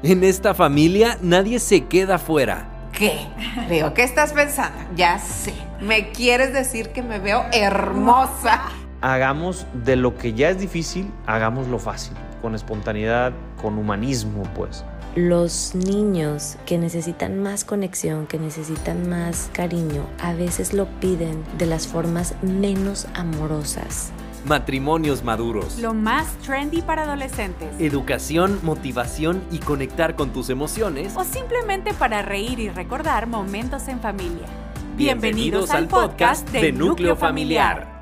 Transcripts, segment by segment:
En esta familia nadie se queda fuera. ¿Qué? Leo, ¿qué estás pensando? Ya sé. ¿Me quieres decir que me veo hermosa? Hagamos de lo que ya es difícil, hagámoslo fácil, con espontaneidad, con humanismo, pues. Los niños que necesitan más conexión, que necesitan más cariño, a veces lo piden de las formas menos amorosas. Matrimonios maduros. Lo más trendy para adolescentes. Educación, motivación y conectar con tus emociones. O simplemente para reír y recordar momentos en familia. Bienvenidos al podcast de Núcleo Familiar.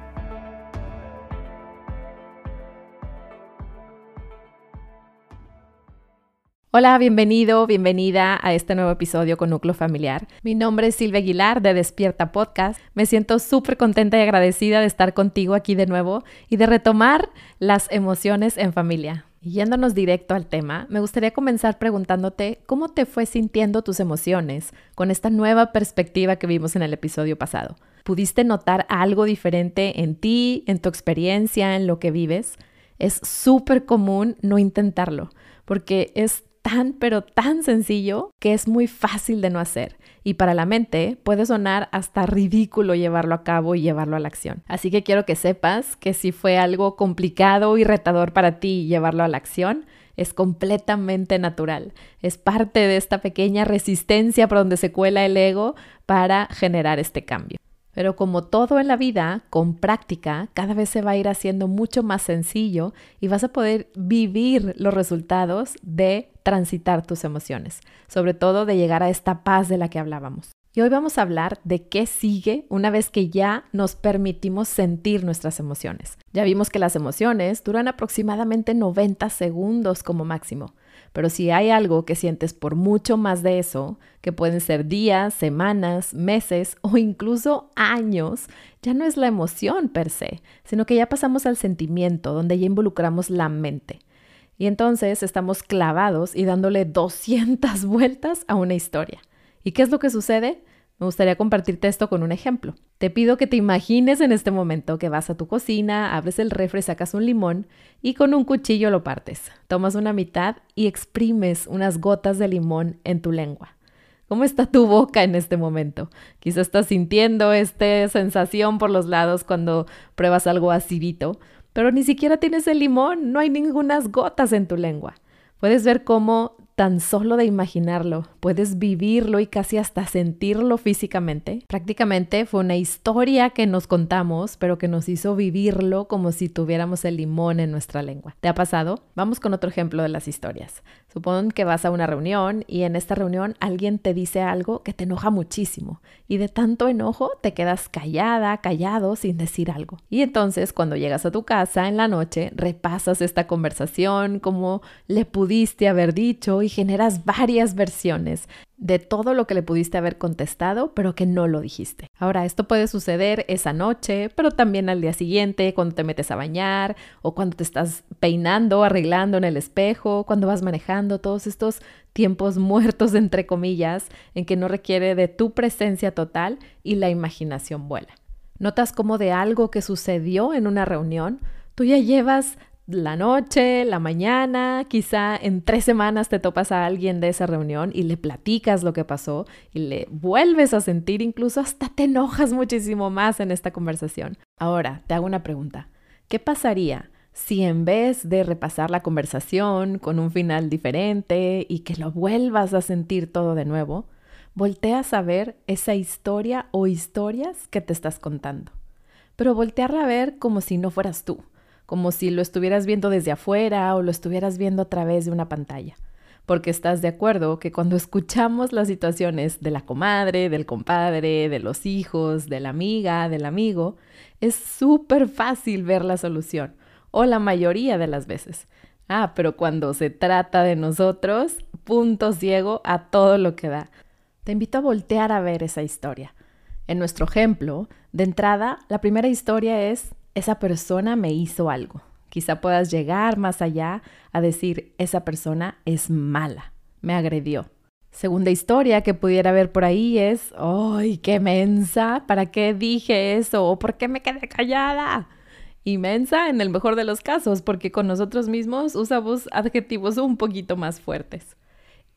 Hola, bienvenido, bienvenida a este nuevo episodio con Núcleo Familiar. Mi nombre es Silvia Aguilar de Despierta Podcast. Me siento súper contenta y agradecida de estar contigo aquí de nuevo y de retomar las emociones en familia. Y yéndonos directo al tema, me gustaría comenzar preguntándote cómo te fue sintiendo tus emociones con esta nueva perspectiva que vimos en el episodio pasado. ¿Pudiste notar algo diferente en ti, en tu experiencia, en lo que vives? Es súper común no intentarlo, porque es pero tan sencillo que es muy fácil de no hacer. Y para la mente puede sonar hasta ridículo llevarlo a cabo y llevarlo a la acción. Así que quiero que sepas que si fue algo complicado y retador para ti llevarlo a la acción, es completamente natural. Es parte de esta pequeña resistencia por donde se cuela el ego para generar este cambio. Pero como todo en la vida, con práctica, cada vez se va a ir haciendo mucho más sencillo y vas a poder vivir los resultados de transitar tus emociones, sobre todo de llegar a esta paz de la que hablábamos. Y hoy vamos a hablar de qué sigue una vez que ya nos permitimos sentir nuestras emociones. Ya vimos que las emociones duran aproximadamente 90 segundos como máximo. Pero si hay algo que sientes por mucho más de eso, que pueden ser días, semanas, meses o incluso años, ya no es la emoción per se, sino que ya pasamos al sentimiento, donde ya involucramos la mente. Y entonces estamos clavados y dándole 200 vueltas a una historia. ¿Y qué es lo que sucede? Me gustaría compartirte esto con un ejemplo. Te pido que te imagines en este momento que vas a tu cocina, abres el refri, sacas un limón y con un cuchillo lo partes. Tomas una mitad y exprimes unas gotas de limón en tu lengua. ¿Cómo está tu boca en este momento? Quizás estás sintiendo esta sensación por los lados cuando pruebas algo acidito, pero ni siquiera tienes el limón, no hay ningunas gotas en tu lengua. Puedes ver cómo tan solo de imaginarlo, puedes vivirlo y casi hasta sentirlo físicamente. Prácticamente fue una historia que nos contamos, pero que nos hizo vivirlo como si tuviéramos el limón en nuestra lengua. ¿Te ha pasado? Vamos con otro ejemplo de las historias. Supón que vas a una reunión y en esta reunión alguien te dice algo que te enoja muchísimo y de tanto enojo te quedas callado sin decir algo. Y entonces cuando llegas a tu casa en la noche repasas esta conversación, cómo le pudiste haber dicho y generas varias versiones de todo lo que le pudiste haber contestado, pero que no lo dijiste. Ahora, esto puede suceder esa noche, pero también al día siguiente, cuando te metes a bañar o cuando te estás peinando, arreglando en el espejo, cuando vas manejando, todos estos tiempos muertos, entre comillas, en que no requiere de tu presencia total y la imaginación vuela. ¿Notas cómo de algo que sucedió en una reunión, tú ya llevas la noche, la mañana, quizá en 3 semanas te topas a alguien de esa reunión y le platicas lo que pasó y le vuelves a sentir, incluso hasta te enojas muchísimo más en esta conversación? Ahora, te hago una pregunta. ¿Qué pasaría si en vez de repasar la conversación con un final diferente y que lo vuelvas a sentir todo de nuevo, volteas a ver esa historia o historias que te estás contando? Pero voltearla a ver como si no fueras tú, como si lo estuvieras viendo desde afuera o lo estuvieras viendo a través de una pantalla. Porque estás de acuerdo que cuando escuchamos las situaciones de la comadre, del compadre, de los hijos, de la amiga, del amigo, es súper fácil ver la solución, o la mayoría de las veces. Pero cuando se trata de nosotros, punto ciego a todo lo que da. Te invito a voltear a ver esa historia. En nuestro ejemplo, de entrada, la primera historia es: esa persona me hizo algo. Quizá puedas llegar más allá a decir: esa persona es mala, me agredió. Segunda historia que pudiera haber por ahí es: ¡ay, qué mensa! ¿Para qué dije eso? ¿O por qué me quedé callada? Y mensa en el mejor de los casos, porque con nosotros mismos usamos adjetivos un poquito más fuertes.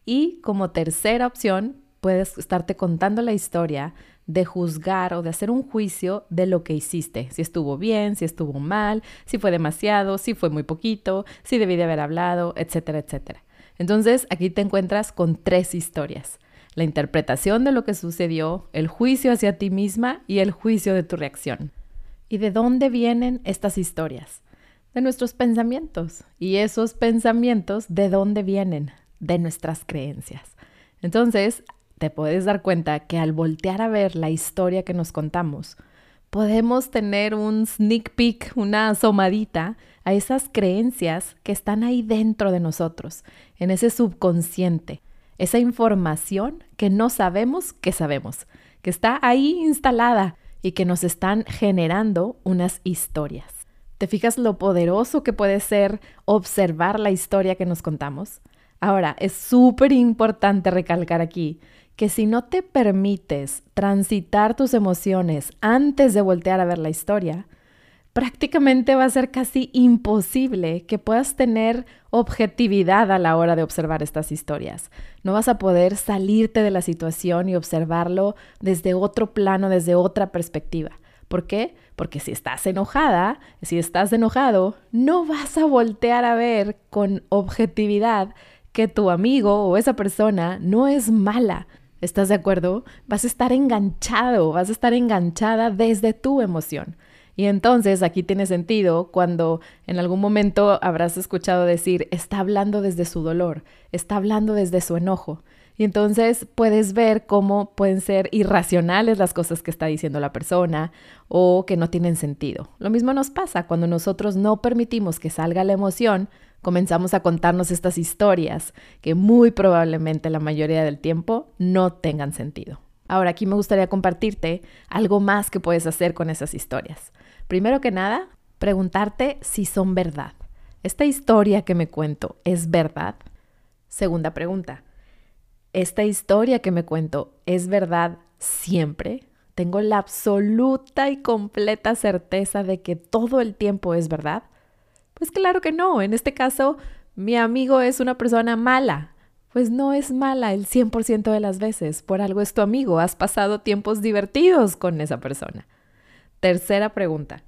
Y como tercera opción, puedes estarte contando la historia de juzgar o de hacer un juicio de lo que hiciste. Si estuvo bien, si estuvo mal, si fue demasiado, si fue muy poquito, si debí de haber hablado, etcétera, etcétera. Entonces, aquí te encuentras con 3 historias. La interpretación de lo que sucedió, el juicio hacia ti misma y el juicio de tu reacción. ¿Y de dónde vienen estas historias? De nuestros pensamientos. ¿Y esos pensamientos de dónde vienen? De nuestras creencias. Entonces, te puedes dar cuenta que al voltear a ver la historia que nos contamos, podemos tener un sneak peek, una asomadita a esas creencias que están ahí dentro de nosotros, en ese subconsciente, esa información que no sabemos, que está ahí instalada y que nos están generando unas historias. ¿Te fijas lo poderoso que puede ser observar la historia que nos contamos? Ahora, es súper importante recalcar aquí que si no te permites transitar tus emociones antes de voltear a ver la historia, prácticamente va a ser casi imposible que puedas tener objetividad a la hora de observar estas historias. No vas a poder salirte de la situación y observarlo desde otro plano, desde otra perspectiva. ¿Por qué? Porque si estás enojada, si estás enojado, no vas a voltear a ver con objetividad que tu amigo o esa persona no es mala. ¿Estás de acuerdo? Vas a estar enganchado, vas a estar enganchada desde tu emoción. Y entonces aquí tiene sentido cuando en algún momento habrás escuchado decir, está hablando desde su dolor, está hablando desde su enojo. Y entonces puedes ver cómo pueden ser irracionales las cosas que está diciendo la persona o que no tienen sentido. Lo mismo nos pasa cuando nosotros no permitimos que salga la emoción, comenzamos a contarnos estas historias que muy probablemente la mayoría del tiempo no tengan sentido. Ahora, aquí me gustaría compartirte algo más que puedes hacer con esas historias. Primero que nada, preguntarte si son verdad. ¿Esta historia que me cuento es verdad? Segunda pregunta, ¿esta historia que me cuento es verdad siempre? ¿Tengo la absoluta y completa certeza de que todo el tiempo es verdad? Pues claro que no. En este caso, mi amigo es una persona mala. Pues no es mala el 100% de las veces. Por algo es tu amigo. Has pasado tiempos divertidos con esa persona. Tercera pregunta.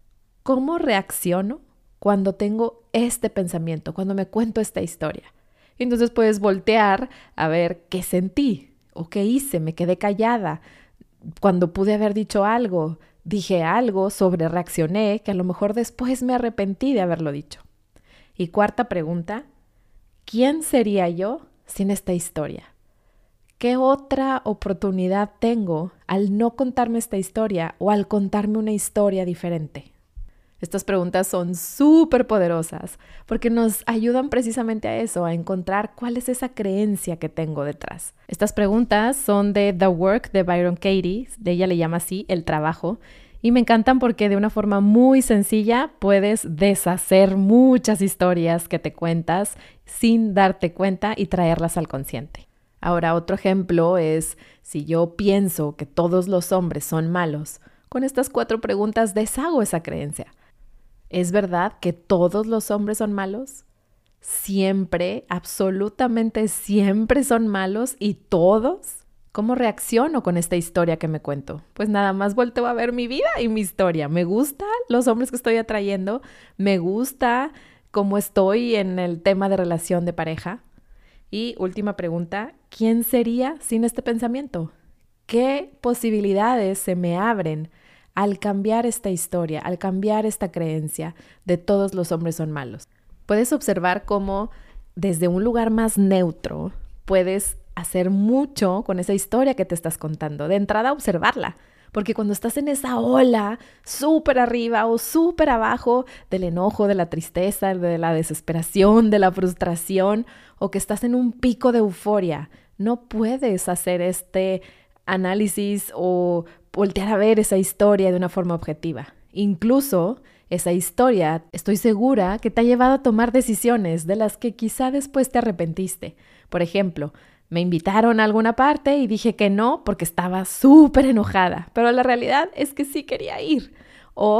¿Cómo reacciono cuando tengo este pensamiento, cuando me cuento esta historia? Y entonces puedes voltear a ver qué sentí o qué hice. Me quedé callada. Cuando pude haber dicho algo, dije algo, sobrereaccioné, que a lo mejor después me arrepentí de haberlo dicho. Y cuarta pregunta, ¿quién sería yo sin esta historia? ¿Qué otra oportunidad tengo al no contarme esta historia o al contarme una historia diferente? Estas preguntas son súper poderosas porque nos ayudan precisamente a eso, a encontrar cuál es esa creencia que tengo detrás. Estas preguntas son de The Work de Byron Katie, de ella le llama así el trabajo, y me encantan porque de una forma muy sencilla puedes deshacer muchas historias que te cuentas sin darte cuenta y traerlas al consciente. Ahora, otro ejemplo es si yo pienso que todos los hombres son malos, con estas 4 preguntas deshago esa creencia. ¿Es verdad que todos los hombres son malos? ¿Siempre, absolutamente siempre son malos y todos? ¿Cómo reacciono con esta historia que me cuento? Pues nada más volteo a ver mi vida y mi historia. Me gustan los hombres que estoy atrayendo, me gusta cómo estoy en el tema de relación de pareja. Y última pregunta, ¿quién sería sin este pensamiento? ¿Qué posibilidades se me abren al cambiar esta historia, al cambiar esta creencia de todos los hombres son malos? Puedes observar cómo desde un lugar más neutro puedes hacer mucho con esa historia que te estás contando. De entrada, observarla. Porque cuando estás en esa ola súper arriba o súper abajo del enojo, de la tristeza, de la desesperación, de la frustración, o que estás en un pico de euforia, no puedes hacer este análisis o voltear a ver esa historia de una forma objetiva. Incluso esa historia, estoy segura que te ha llevado a tomar decisiones de las que quizá después te arrepentiste. Por ejemplo, me invitaron a alguna parte y dije que no porque estaba súper enojada, pero la realidad es que sí quería ir. O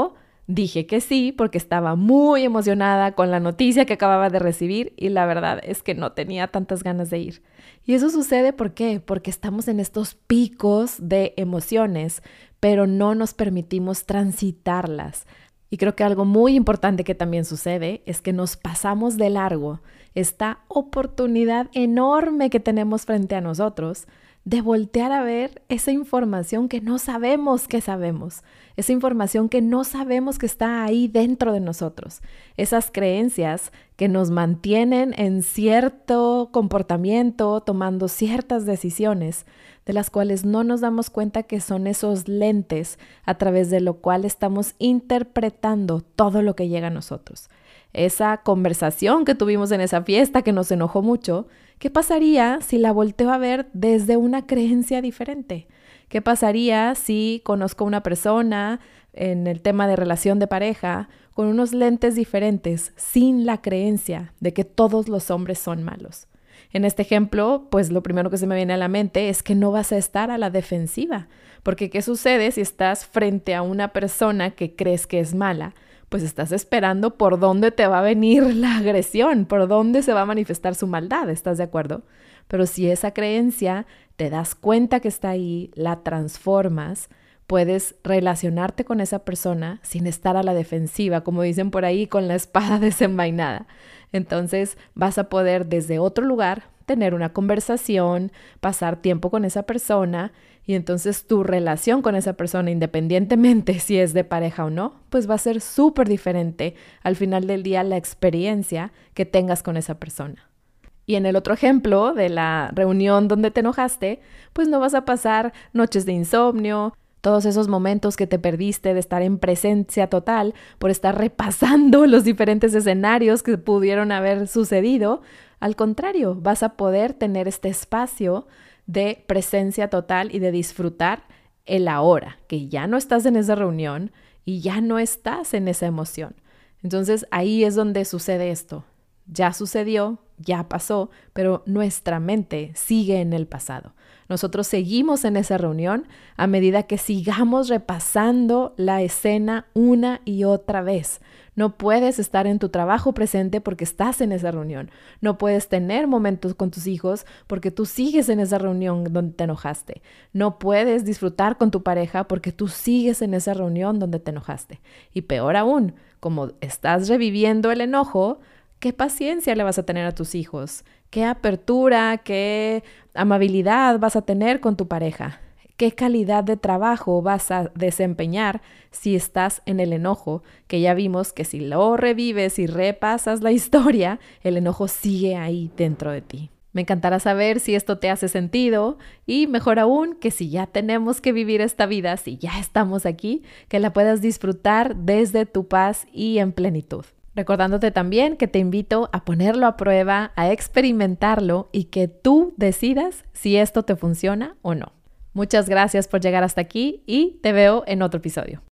dije que sí porque estaba muy emocionada con la noticia que acababa de recibir y la verdad es que no tenía tantas ganas de ir. Y eso sucede ¿por qué? Porque estamos en estos picos de emociones, pero no nos permitimos transitarlas. Y creo que algo muy importante que también sucede es que nos pasamos de largo esta oportunidad enorme que tenemos frente a nosotros de voltear a ver esa información que no sabemos que sabemos, esa información que no sabemos que está ahí dentro de nosotros, esas creencias que nos mantienen en cierto comportamiento, tomando ciertas decisiones, de las cuales no nos damos cuenta que son esos lentes a través de lo cual estamos interpretando todo lo que llega a nosotros. Esa conversación que tuvimos en esa fiesta que nos enojó mucho, ¿qué pasaría si la volteo a ver desde una creencia diferente? ¿Qué pasaría si conozco a una persona en el tema de relación de pareja con unos lentes diferentes, sin la creencia de que todos los hombres son malos? En este ejemplo, pues lo primero que se me viene a la mente es que no vas a estar a la defensiva, porque ¿qué sucede si estás frente a una persona que crees que es mala? Pues estás esperando por dónde te va a venir la agresión, por dónde se va a manifestar su maldad, ¿estás de acuerdo? Pero si esa creencia te das cuenta que está ahí, la transformas, puedes relacionarte con esa persona sin estar a la defensiva, como dicen por ahí, con la espada desenvainada. Entonces vas a poder desde otro lugar tener una conversación, pasar tiempo con esa persona y entonces tu relación con esa persona, independientemente si es de pareja o no, pues va a ser súper diferente al final del día la experiencia que tengas con esa persona. Y en el otro ejemplo de la reunión donde te enojaste, pues no vas a pasar noches de insomnio, todos esos momentos que te perdiste de estar en presencia total por estar repasando los diferentes escenarios que pudieron haber sucedido. Al contrario, vas a poder tener este espacio de presencia total y de disfrutar el ahora, que ya no estás en esa reunión y ya no estás en esa emoción. Entonces ahí es donde sucede esto. Ya sucedió, ya pasó, pero nuestra mente sigue en el pasado. Nosotros seguimos en esa reunión a medida que sigamos repasando la escena una y otra vez. No puedes estar en tu trabajo presente porque estás en esa reunión. No puedes tener momentos con tus hijos porque tú sigues en esa reunión donde te enojaste. No puedes disfrutar con tu pareja porque tú sigues en esa reunión donde te enojaste. Y peor aún, como estás reviviendo el enojo, ¿qué paciencia le vas a tener a tus hijos? ¿Qué apertura, qué amabilidad vas a tener con tu pareja? ¿Qué calidad de trabajo vas a desempeñar si estás en el enojo? Que ya vimos que si lo revives y repasas la historia, el enojo sigue ahí dentro de ti. Me encantará saber si esto te hace sentido y mejor aún que si ya tenemos que vivir esta vida, si ya estamos aquí, que la puedas disfrutar desde tu paz y en plenitud. Recordándote también que te invito a ponerlo a prueba, a experimentarlo y que tú decidas si esto te funciona o no. Muchas gracias por llegar hasta aquí y te veo en otro episodio.